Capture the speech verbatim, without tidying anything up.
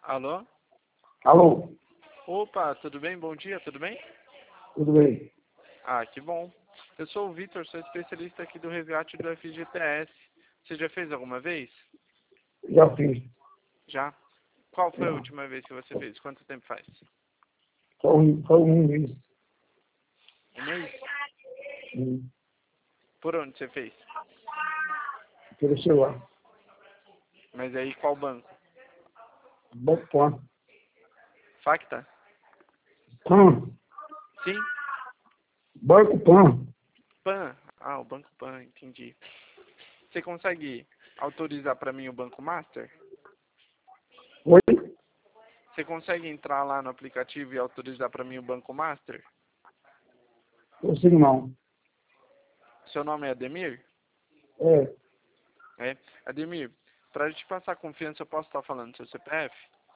Alô? Alô, Opa, tudo bem? Bom dia, tudo bem? tudo bem? Ah, que bom. Eu sou o Vitor, sou especialista aqui do resgate do F G T S. Você já fez alguma vez? Já fiz. Já? Qual foi a Já. última vez que você fez? Quanto tempo faz? Só um, só um mês. Um mês? Hum, Por onde você fez? Pelo celular. Mas aí qual banco? Banco Pan. Facta? Pan. Sim? Banco Pan. Pan? Ah, o Banco Pan, entendi. Você consegue autorizar para mim o Banco Master? Oi? Você consegue entrar lá no aplicativo e autorizar para mim o Banco Master? Consigo não. Seu nome é Ademir? É, É. Ademir, para te passar confiança, eu posso estar falando seu C P F?